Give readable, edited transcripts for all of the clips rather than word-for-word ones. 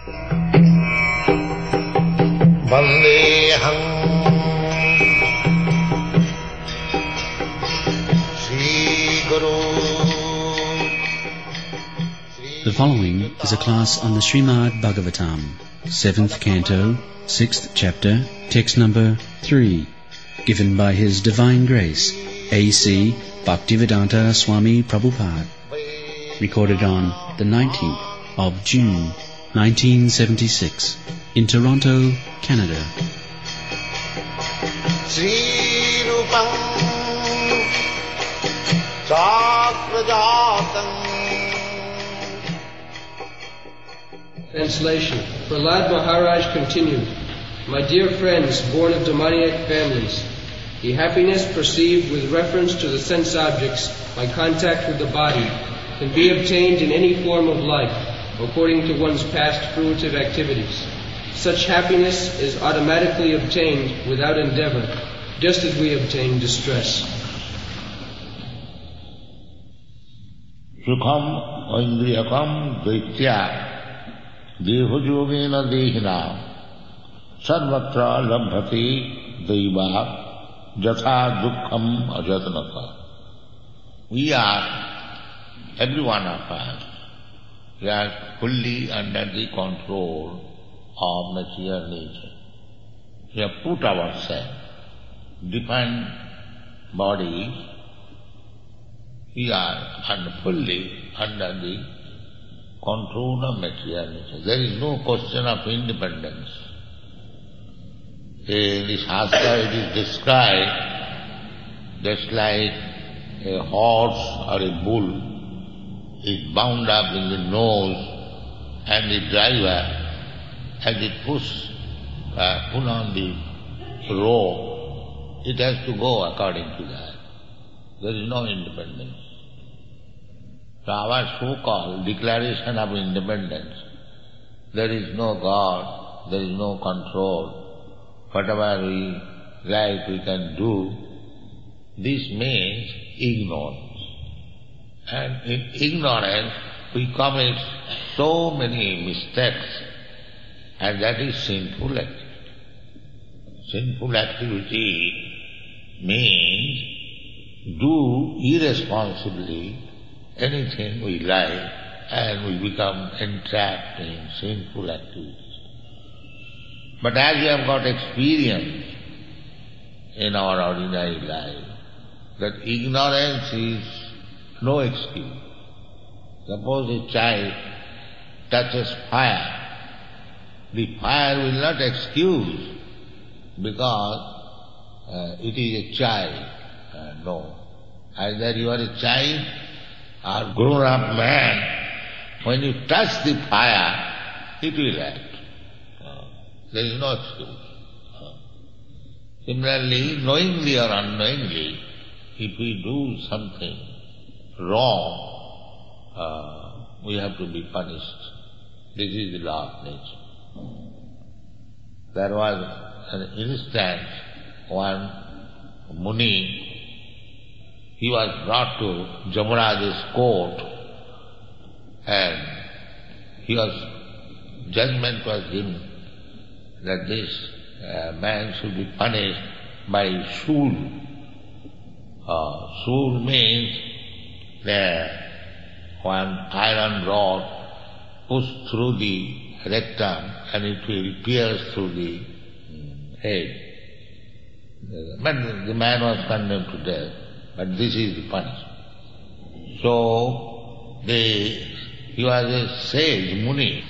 Vandeham Sri Guru. The following is a class on the Srimad Bhagavatam, 7th Canto, 6th Chapter, text number 3, given by His Divine Grace, A.C. Bhaktivedanta Swami Prabhupada, recorded on the 19th of June, 1976, in Toronto, Canada. Sri Rupam Sakrajatam. Translation. Prahlad Maharaj continued, "My dear friends born of demoniac families, the happiness perceived with reference to the sense objects by contact with the body can be obtained in any form of life according to one's past fruitive activities. Such happiness is automatically obtained without endeavor, just as we obtain distress." Sukham indriyakam daitya dehojogena dehina sarvatra labhati daiva jatha dukkham ajatnata. We are, every one of us, we are fully under the control of material nature. We have put ourselves, different bodies, we are fully under the control of material nature. There is no question of independence. In the Shastra it is described just like a horse or a bull is bound up in the nose and the driver, as it pull on the rope, it has to go according to that. There is no independence. So our so-called declaration of independence, there is no God, there is no control. Whatever we like we can do, this means ignorance. And in ignorance we commit so many mistakes, and that is sinful activity. Sinful activity means do irresponsibly anything we like, and we become entrapped in sinful activities. But as we have got experience in our ordinary life, that ignorance is no excuse. Suppose a child touches fire, the fire will not excuse because it is a child. No. Either you are a child or grown-up man, when you touch the fire, it will act. There is no excuse. Similarly, knowingly or unknowingly, if we do something wrong, we have to be punished. This is the law of nature. There was an instance, one Muni, he was brought to Jamaraja's court, and judgment was given that this man should be punished by shul. Shul means one iron rod pushed through the rectum and it will pierce through the head. But the man was condemned to death, but this is the punishment. So, he was a sage, Muni.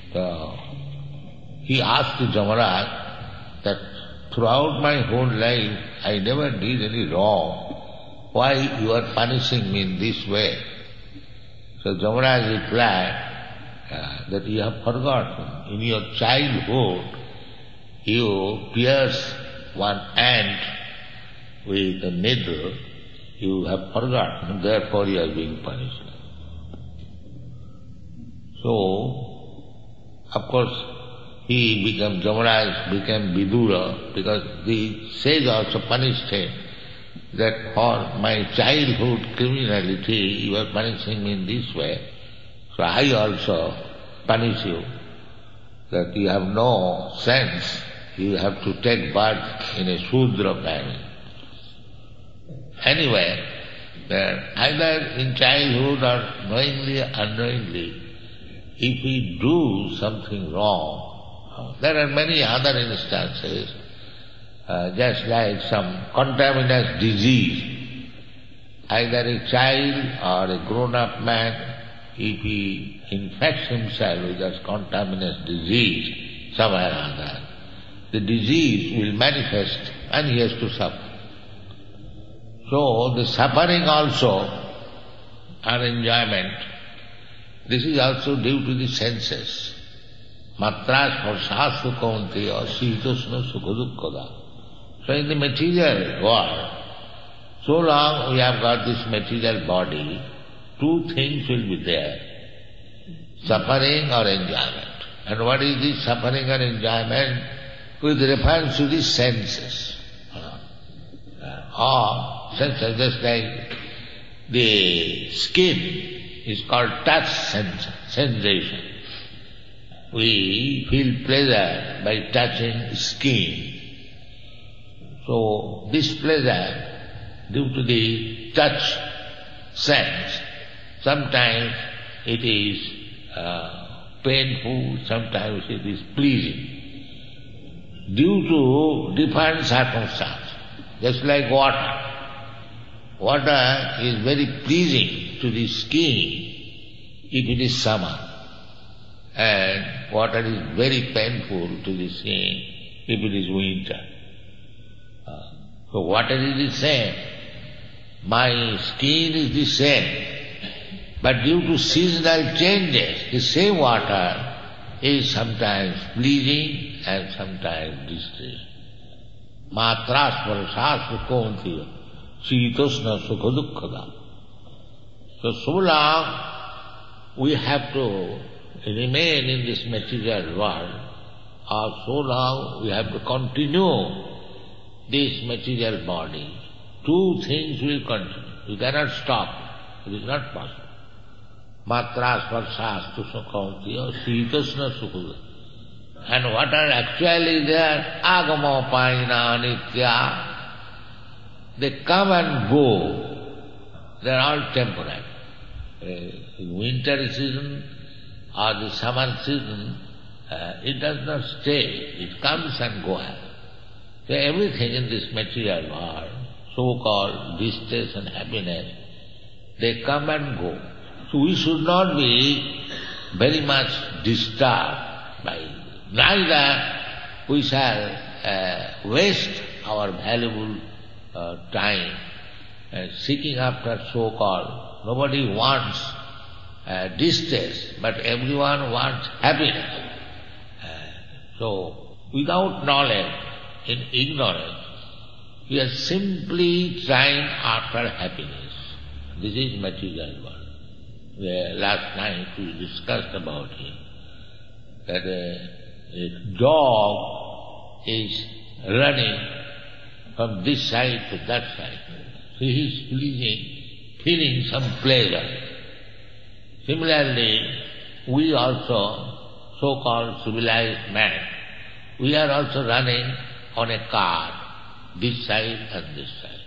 He asked Jamaraj that throughout my whole life I never did any wrong. Why you are punishing me in this way? So Jamaraj replied that you have forgotten. In your childhood you pierced one ant with a needle. You have forgotten, therefore you are being punished. So, of course, Jamaraj became Vidura, because the sage also punished him, that for my childhood criminality you are punishing me in this way, so I also punish you. that you have no sense, you have to take birth in a Shudra family. Anyway, either in childhood or knowingly or unknowingly, if we do something wrong, there are many other instances, just like some contaminous disease. Either a child or a grown-up man, if he infects himself with that contaminous disease somewhere or other, the disease will manifest and he has to suffer. So the suffering also and enjoyment, this is also due to the senses. Matras parsha sukhaunteya sītasna sukhadukkada. So in the material world, so long we have got this material body, two things will be there, suffering or enjoyment. And what is this suffering or enjoyment? With reference to the senses. Or senses, just like the skin is called touch sensation. We feel pleasure by touching skin. So this pleasure, due to the touch sense, sometimes it is painful, sometimes it is pleasing, due to different circumstances. Just like water. Water is very pleasing to the skin if it is summer, and water is very painful to the skin if it is winter. So water is the same. My skin is the same. But due to seasonal changes, the same water is sometimes pleasing and sometimes distressing. Matras parsha sukhaunteya sītasna sukhadukkada. So long we have to remain in this material world, or so long we have to continue this material body. Two things will continue. You cannot stop. It is not possible. Matras parsha sukhaunteya sītasna sukhadukkada. And what are actually there? Agama paina nitya. They come and go. They are all temporary. In winter season or the summer season, it does not stay. It comes and goes. So everything in this material world, so-called distress and happiness, they come and go. So we should not be very much disturbed by it. Neither we shall waste our valuable time seeking after so-called. Nobody wants distress, but everyone wants happiness. So without knowledge, in ignorance, we are simply trying after happiness. This is material world. Last night we discussed about it, that a dog is running from this side to that side. He is feeling some pleasure. Similarly, we also, so-called civilized man, we are also running on a car, this side and this side.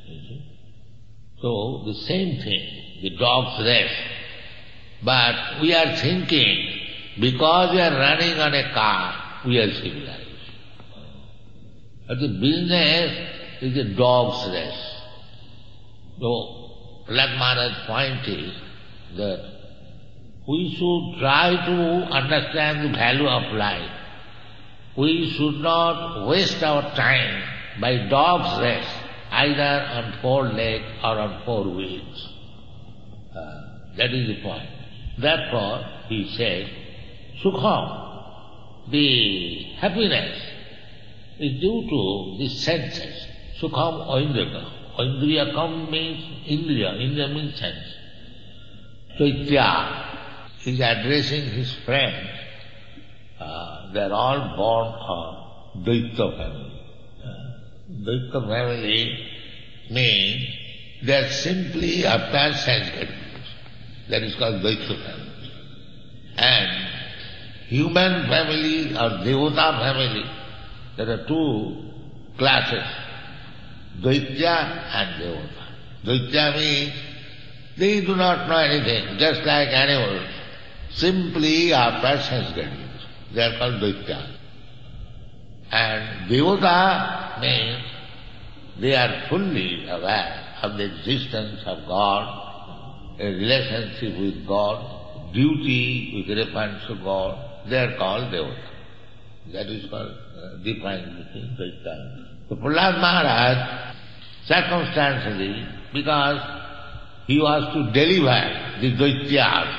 So the same thing, the dog's race. But we are thinking, because we are running on a car, we are civilized. But the business is a dog's race. So, Prahlad Maharaj's point is that we should try to understand the value of life. We should not waste our time by dog's race, either on four legs or on four wheels. That is the point. Therefore, he said, Sukham, the happiness, is due to the senses. Sukham oindriyakam. Oindriyakam means Indriya. Indriya means sense. Chaitya is addressing his friends. They are all born of Daitya family. Daitya family means they are simply after sense gratification. That is called Daitya family. And human family or Devata family, there are two classes, Daitya and Devata. Daitya means they do not know anything, just like animals, simply after sense gratification. They are called Daitya. And Devata means they are fully aware of the existence of God, a relationship with God, duty with reference to God. They are called Devata. That is called defined between Daitya. So Prahlad Maharaj, circumstantially, because he was to deliver the Daityas,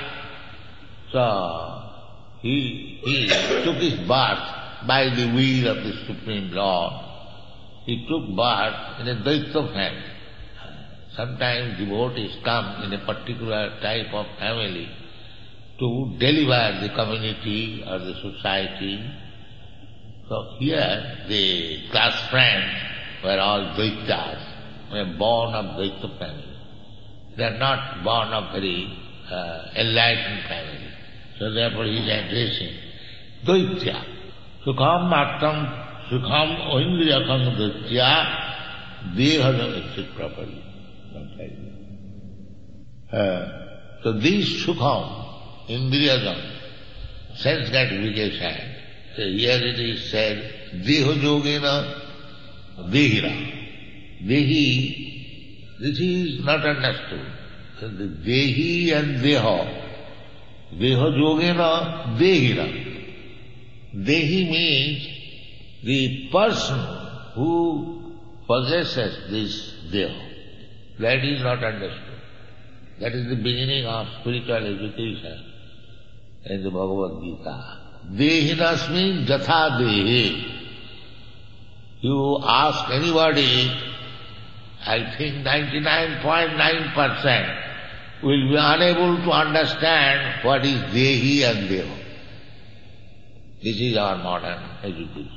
so he took his birth by the will of the Supreme Lord. He took birth in a Daitya family. Sometimes devotees come in a particular type of family to deliver the community or the society. So here the class friends were all Daityas, were born of Daitya family. They are not born of very enlightened family. So therefore he is addressing Daitya. Sukham Martam Sukham Oindriyakam Daitya Dehadam, it's properly. So this Sukham, Indriyadam, sense gratification, so here it is said, Deho Yogena Dehira. Dehi, this is not understood. So the Dehi and Deho, Deho Yogena Dehira. Dehi means the person who possesses this Deha. That is not understood. That is the beginning of spiritual education in the Bhagavad Gita. Dehinas means Jatha Dehi. You ask anybody, I think 99.9% will be unable to understand what is Dehi and Deha. This is our modern education.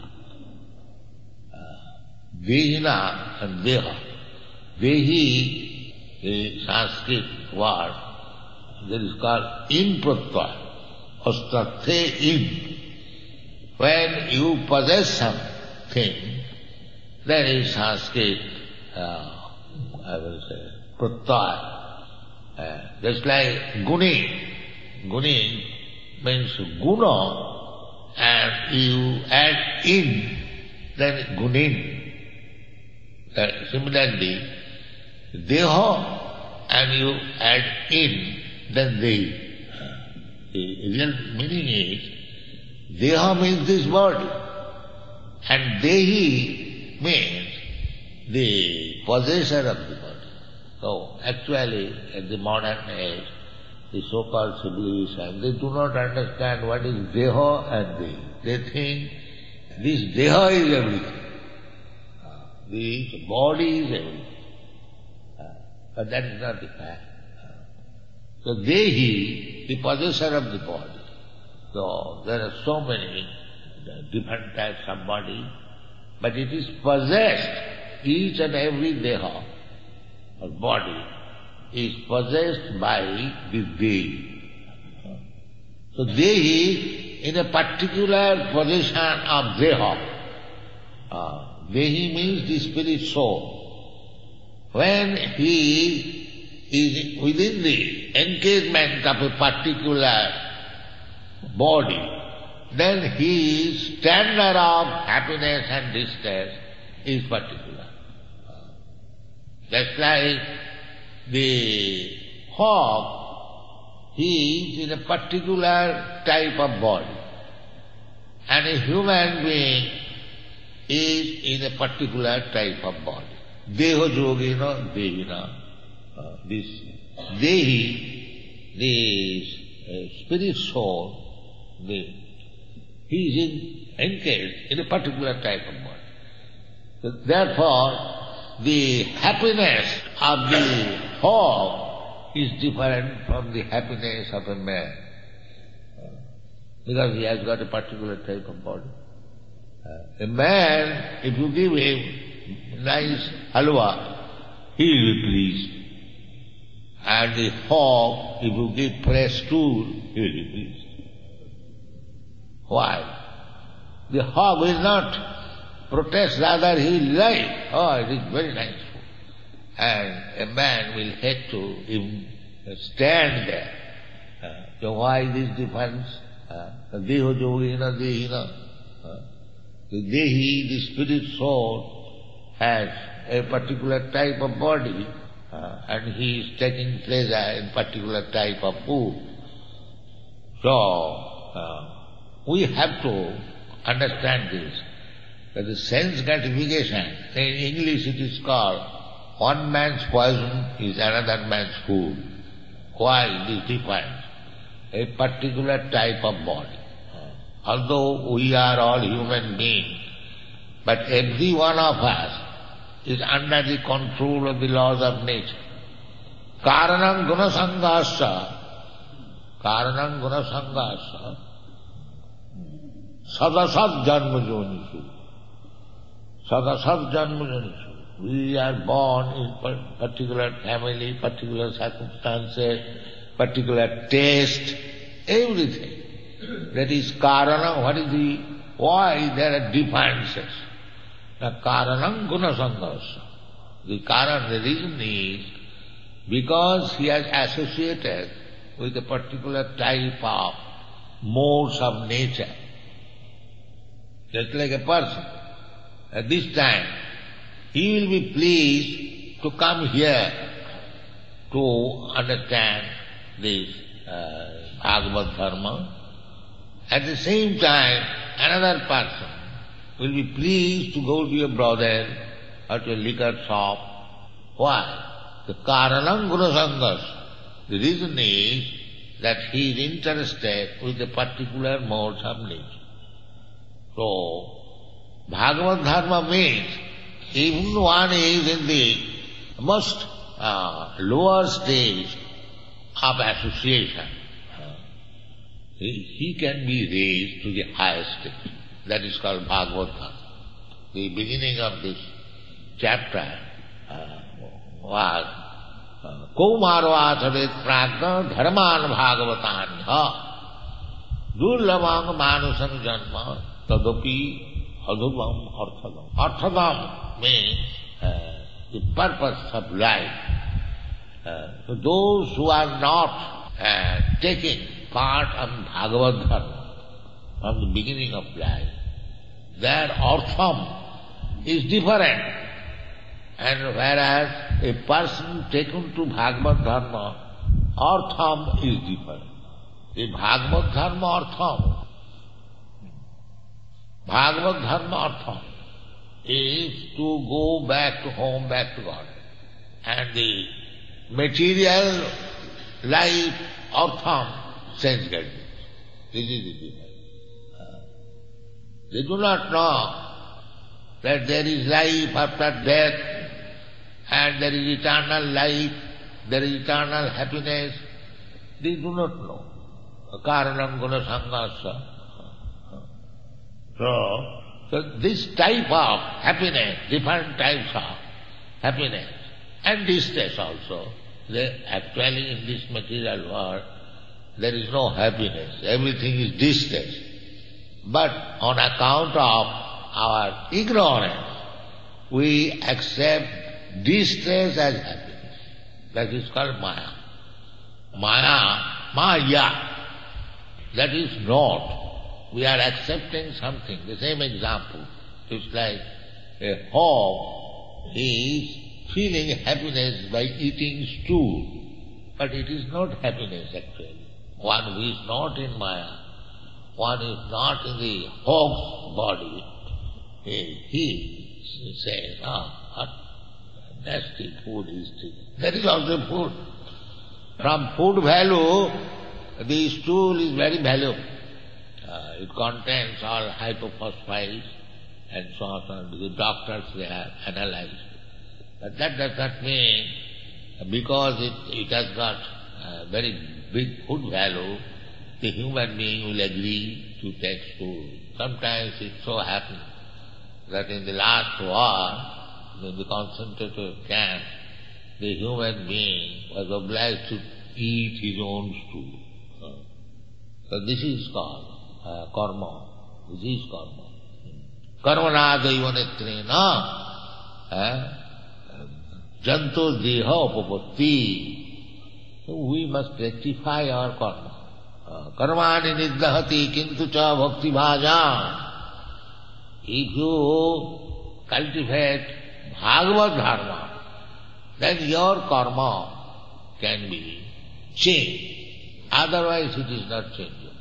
Dehina and Deha. Dehi, the Sanskrit word, that is called in pratyaya, astathe in. When you possess something, then in Sanskrit, I will say, pratyaya. Just like guni. Guni means guna, and you add in, then gunin. Similarly, deha, and you add in, then dehi. The real meaning is, deha means this body, and dehi means the possessor of the body. So actually, at the modern age, the so-called civilization, they do not understand what is deha and dehi. They think this deha is everything. This body is everything. But that is not the fact. So dehi, the possessor of the body. So there are so many different types of body, but it is possessed, each and every deha or body is possessed by the dehi. So dehi, in a particular position of deha, dehi means the spirit soul. When he is within the encasement of a particular body, then his standard of happiness and distress is particular. Just like the hog, he is in a particular type of body, and a human being is in a particular type of body. Deho yogena dehina. This dehi, the spirit soul, he is encased in a particular type of body. So therefore, the happiness of the hog is different from the happiness of a man, because he has got a particular type of body. A man, if you give him nice halwa, he will be pleased. And the hog, if you give fresh stool, he will be pleased. Why? The hog will not protest, rather he will like, oh, it is very nice food. And a man will hate to even stand there. So why this difference? Deho yogina dehina. The dehi, the spirit soul, has a particular type of body, and he is taking pleasure in particular type of food. So, we have to understand this, that the sense gratification, in English it is called, one man's poison is another man's food. Why this difference? A particular type of body. Although we are all human beings, but every one of us is under the control of the laws of nature. Karanam gunasangasya, sadasad janma jonisu. Sadasad janma jonisu. We are born in particular family, particular circumstances, particular taste, everything. That is karana. What is the, why there are differences? Now karanam gunasangasya. The karan, the reason is, because he has associated with a particular type of modes of nature. Just like a person. At this time, he will be pleased to come here to understand this Bhagavad Dharma. At the same time, another person will be pleased to go to a brothel or to a liquor shop. Why? The karanam gunasangasya. The reason is that he is interested with the particular modes of nature. So, Bhagavad Dharma means even one is in the most lower stage of association, he can be raised to the highest stage. That is called Bhagavad Dharma. The beginning of this chapter was Kaumarvachavet pragna dharman bhagavatanya durlabang manusam janma tadapi adhubam arthadam. Arthadam means the purpose of life. So those who are not taking part of Bhagavad Dharma from the beginning of life, their artham is different. And whereas a person taken to Bhagavad Dharma, artham is different. The Bhagavad Dharma artham, Bhagavad Dharma artham is to go back to home, back to God. And the material life artham, sense getting. This is the difference. They do not know that there is life after death, and there is eternal life, there is eternal happiness. They do not know. Karanam gunasangasya. So this type of happiness, different types of happiness, and distress also. Actually in this material world, there is no happiness. Everything is distress. But on account of our ignorance, we accept distress as happiness. That is called Maya. Maya. That is not. We are accepting something. The same example. It's like a hog is feeling happiness by eating stool. But it is not happiness actually. One who is not in Maya, one is not in the hog's body, he says, what nasty food is this. That is also food. From food value, the stool is very valuable. It contains all hypophosphites and so on. The doctors, they have analyzed. But that does not mean, because it has got very big food value, the human being will agree to take stool. Sometimes it so happens that in the last war, in the concentrator camp, the human being was obliged to eat his own stool. So this is called karma. This is karma. Karmana daiva netrena janto deha upapatti. So we must rectify our karma. Karmani niddhati kintu cha bhakti bhajam. If you cultivate Bhagavad Dharma, then your karma can be changed. Otherwise it is not changeable.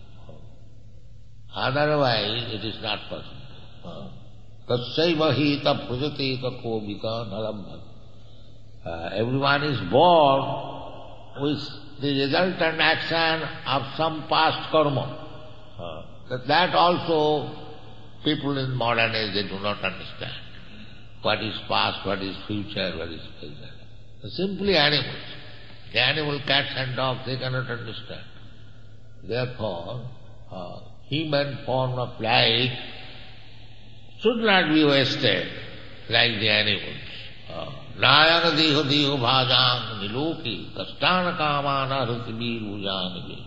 Otherwise it is not possible. Tatsaiva hita prajate kako vika nalambhat. Everyone is born with the resultant action of some past karma. That also people in modern age, they do not understand. What is past, what is future, what is present. Simply animals. The animal, cats and dogs, they cannot understand. Therefore, human form of life should not be wasted like the animals. Nayana deho deho bhajang niloki kastana kamana rutibir ujanibi.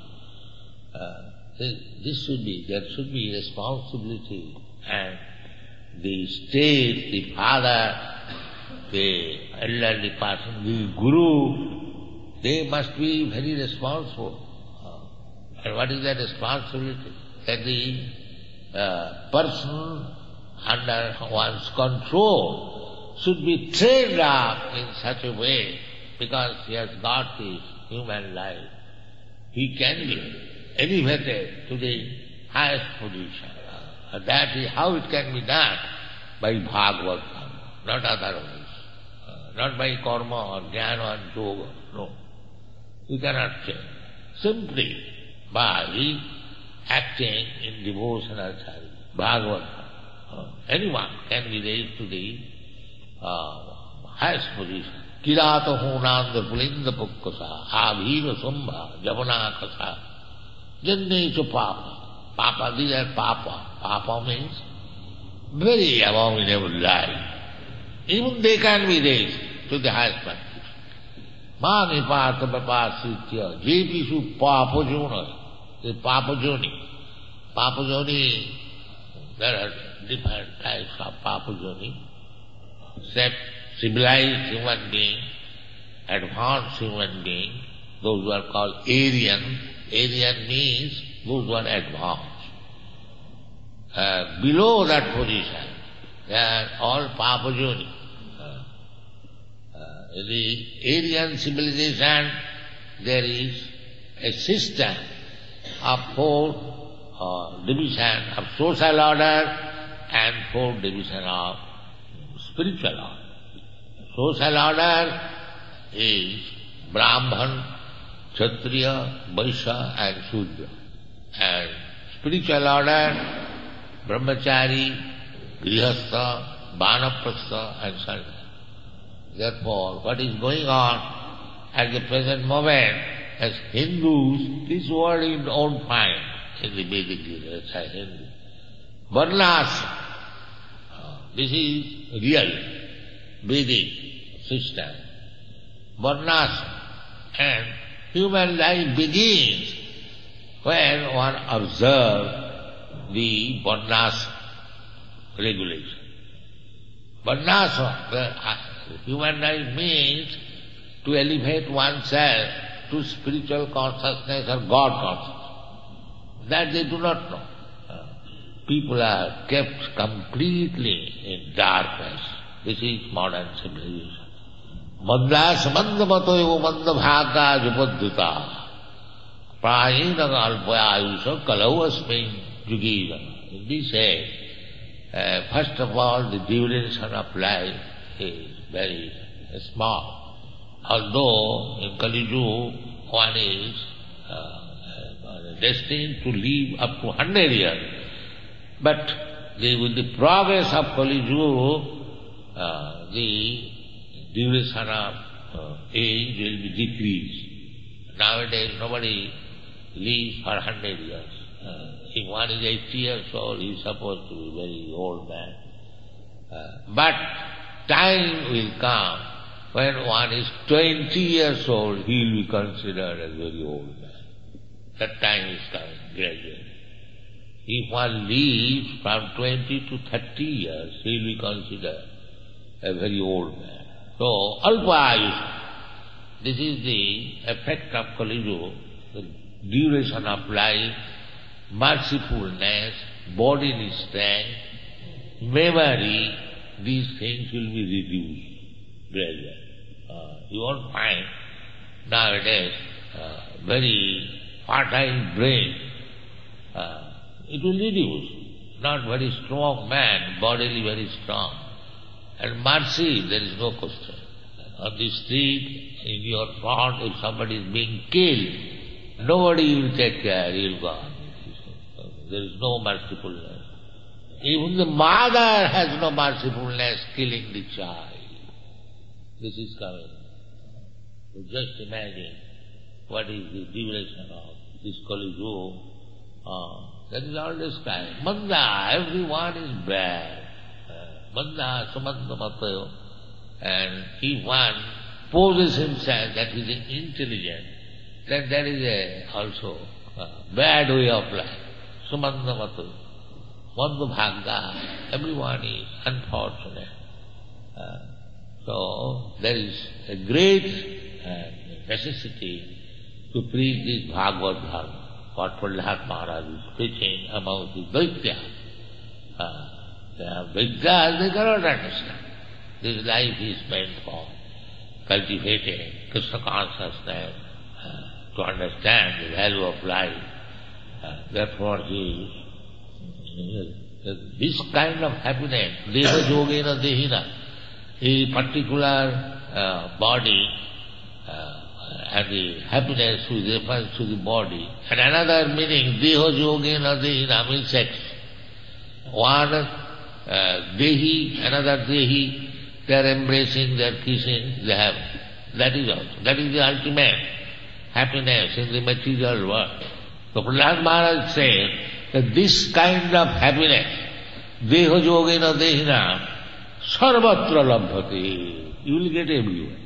There should be responsibility, and the state, the father, the elderly person, the guru, they must be very responsible. And what is that responsibility? That the person under one's control should be trained up in such a way, because he has got this human life. He can be elevated to the highest position. And that is how it can be done, by Bhagavad Dharma, not otherwise. Not by karma or jnana and yoga, no. You cannot change. Simply by acting in devotional service. Bhagavad Dharma. Anyone can be raised to the highest position. Kirata hunanda pulinda pukkasa, abhina sambha, javana kasa, jannecha papa. Papa, these are papa. Papa means very abominable life. Even they can be raised to the highest practice. Mani pata papasitya, jepishu papajuna, the papajuni. Papajuni, there are different types of papajuni. Except civilized human being, advanced human being, those who are called Aryan. Aryan means those who are advanced. Below that position, they are all papajuni. The Aryan civilization, there is a system of 4 division of social order and 4 division of spiritual order. Social order is Brahman, Kshatriya, Vaishya and Shudra. And spiritual order, Brahmachari, Grihastha, Vanaprastha and Sarva. Therefore, what is going on at the present moment, as Hindus, this word you don't find in the Vedic literature, Hindu. Varnas, this is real Vedic system. Varnas, and human life begins when one observes the Varnas regulation. Varnas, human life means to elevate oneself to spiritual consciousness or God consciousness. That they do not know. People are kept completely in darkness. This is modern civilization. Mandas mandamatoyo mandabhaga jupaddhita prayena alpayayusha kalavasmin jugida. In this age, first of all, the duration of life is very small. Although in Kali Yuga one is destined to live up to 100 years, but with the progress of Kali Yuga, the duration of age will be decreased. Nowadays nobody lives for 100 years. If one is 80 years old, he is supposed to be a very old man. But time will come when one is 20 years old, he will be considered as a very old man. That time is coming gradually. If one lives from 20 to 30 years, he will be considered a very old man. So, alpa-ayusha. This is the effect of Kali Yuga, the duration of life, mercifulness, bodily strength, memory, these things will be reduced gradually. You won't find nowadays very fertile brain. It will reduce. Not very strong man, bodily very strong. And mercy, there is no question. On the street, in your front, if somebody is being killed, nobody will take care, he will go on. There is no mercifulness. Even the mother has no mercifulness, killing the child. This is coming. So just imagine what is the duration of this Kali Yuga. That is all described. Manda, everyone is bad. Manda, samanda matayo. And if one poses himself that he is intelligent, then there is also a bad way of life. Sumanda matayo. Manda bhagga. Everyone is unfortunate. So there is a great necessity to preach this Bhagavad Dharma. What Prahlad Maharaj is preaching among the Vaidya. They are Vaidyas, they cannot understand. This life is meant for cultivating Krishna consciousness, to understand the value of life. Therefore, this kind of happiness, deha yogena dehina, a particular body, and the happiness which refers to the body. And another meaning, deha yogena dehina means sex. One dehi, another dehi, they are embracing, they are kissing, they have. That is also. That is the ultimate happiness in the material world. So Prahlad Maharaj said that this kind of happiness, deha yogena dehina, sarvatra labhati, you will get everywhere.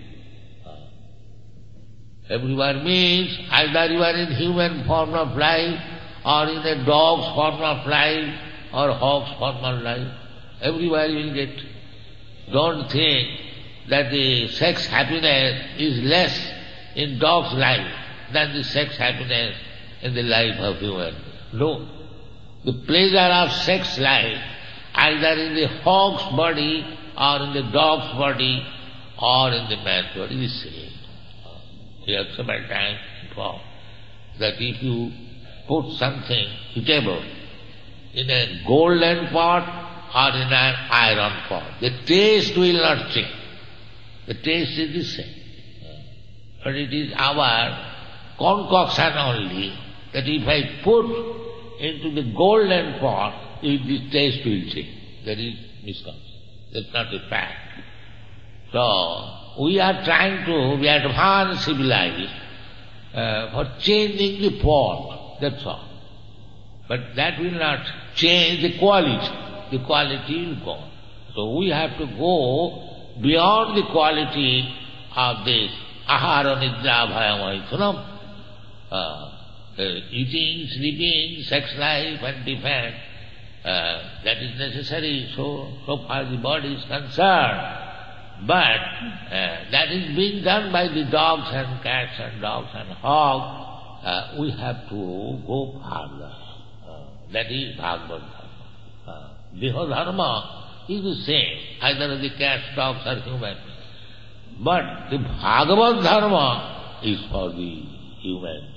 Everywhere means either you are in human form of life, or in a dog's form of life, or hawk's form of life. Everywhere you will get. Don't think that the sex happiness is less in dog's life than the sex happiness in the life of human. No. The pleasure of sex life, either in the hawk's body, or in the dog's body, or in the man's body, is same. We have several times informed that if you put something eatable in a golden pot or in an iron pot, the taste will not change. The taste is the same. But it is our concoction only that if I put into the golden pot, the taste will change. That is misconception. That's not a fact. So, we are trying to be advanced civilized for changing the pot, that's all. But that will not change the quality. The quality will go. So we have to go beyond the quality of this ahara nidra bhaya maithunam. Eating, sleeping, sex life and defense, that is necessary so far the body is concerned. But that is being done by the dogs and cats and dogs and hogs. We have to go further. That is Bhagavad Dharma. Deha Dharma is the same, either the cats, dogs or human. But the Bhagavad Dharma is for the human.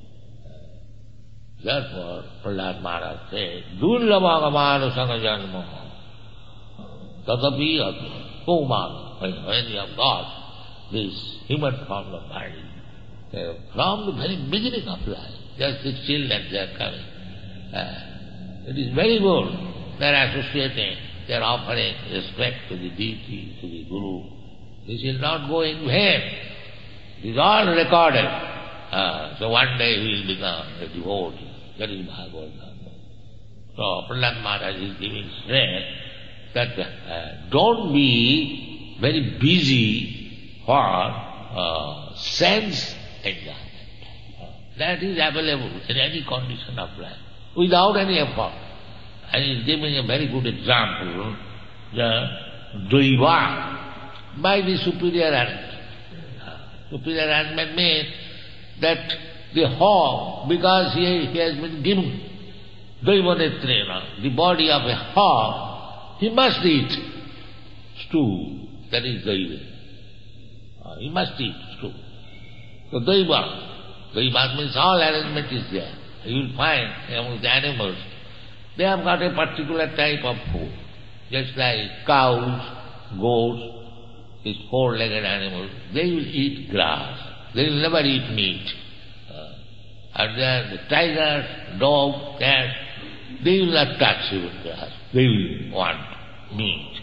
Therefore, Prahlad Maharaj said, Durlabhagamana Sangha Tatapi Kumana. When you have got this human form of body, from the very beginning of life, just the children, they are coming. It is very good. They are associating, they are offering respect to the deity, to the Guru. This will not go in vain. It is all recorded. So one day he will become a devotee. That is Bhagavad Dharma. So Prahlad Maharaj is giving strength that don't be very busy for sense enjoyment. That is available in any condition of life. without any effort. And he is giving a very good example, the Daiva, by the superior arrangement. Superior arrangement means that the hog, because he has been given Daivanetrena, the body of a hog, he must eat stew, that is Daiva. He must eat stew. So Daiva means all arrangement is there. You will find among the animals, they have got a particular type of food. Just like cows, goats, these four-legged animals, they will eat grass. They will never eat meat. And then the tigers, dogs, cats, they will not touch even grass. They will want meat.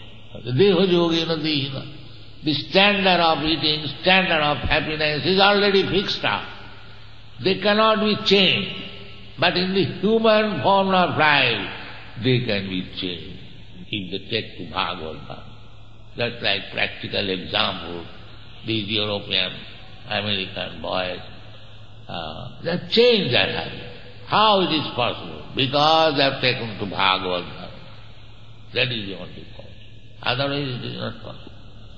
The standard of eating, standard of happiness is already fixed up. They cannot be changed. But in the human form of life, they can be changed. If they take to Bhagavad, just like practical example, these European, American boys, they have changed their habit. How it is possible? Because they have taken to Bhagavad. That is the only cause. Otherwise it is not possible.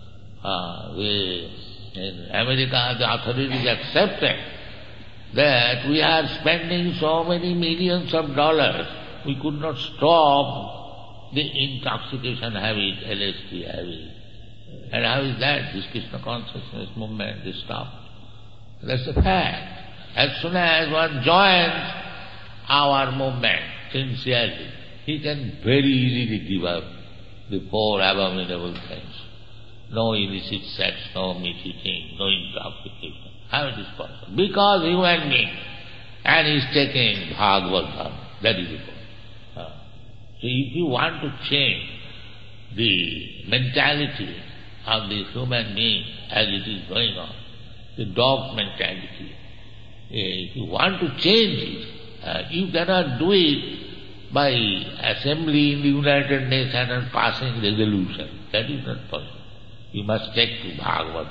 In America, the authorities accepted that we are spending so many millions of dollars, we could not stop the intoxication habit, LSD habit. And how is that? This Krishna consciousness movement is stopped. That's a fact. As soon as one joins our movement sincerely, he can very easily give up the four abominable things. No illicit sex, no meat eating, no intoxication. How it is possible? Because human being, and he is taking Bhagavad. That is the point. So if you want to change the mentality of the human being as it is going on, the dog mentality, if you want to change it, you cannot do it by assembly in the United Nations and passing resolution. That is not possible. You must take to Bhagavad.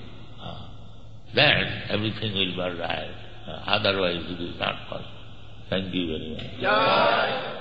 Then everything will be all right. Otherwise it is not possible. Thank you very much.